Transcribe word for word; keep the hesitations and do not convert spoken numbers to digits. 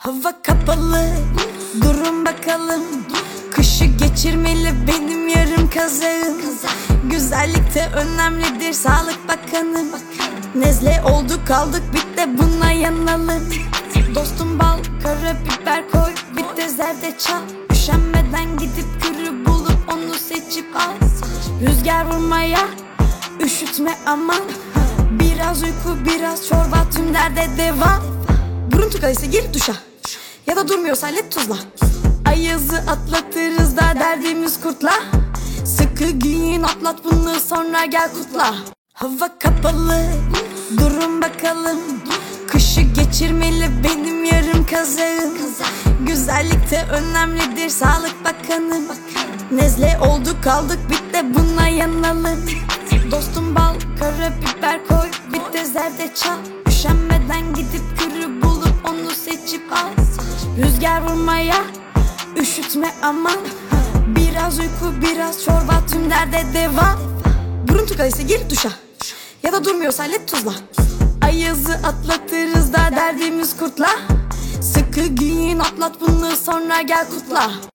Hava kapalı, durun bakalım. Kışı geçirmeli benim yarım kazağım. Güzellikte önemlidir Sağlık Bakanı. Nezle olduk kaldık bir de buna yanalım. Dostum bal, karabiber koy, bir de zerdeçal. Üşenmeden gidip kürü bulup onu seçip al. Rüzgar vurmaya, üşütme aman. Biraz uyku, biraz çorba, tüm derde devam. Burun tıkalıysa gir duşa, ya da durmuyorsa hallet tuzla. Ayazı atlatırız da derdimiz kurtla. Sıkı giyin atlat bunu, sonra gel kutla. Hava kapalı, durun bakalım. Kışı geçirmeli benim yarım kazağım. Güzellikte önemlidir Sağlık Bakanı. Nezle olduk kaldık bir de buna yanalım. Dostum bal, karabiber koy, bir de zerdeçal. Üşenmeden gidip kürü bulup onu seçip al. Rüzgar vurmaya, üşütme aman. Biraz uyku, biraz çorba, tüm derde devam. Burun tıkalıysa gir duşa, ya da durmuyorsa hallet tuzla. Ayazı atlatırız da derdimiz kurtla. Sıkı giyin atlat bunu, sonra gel kutla.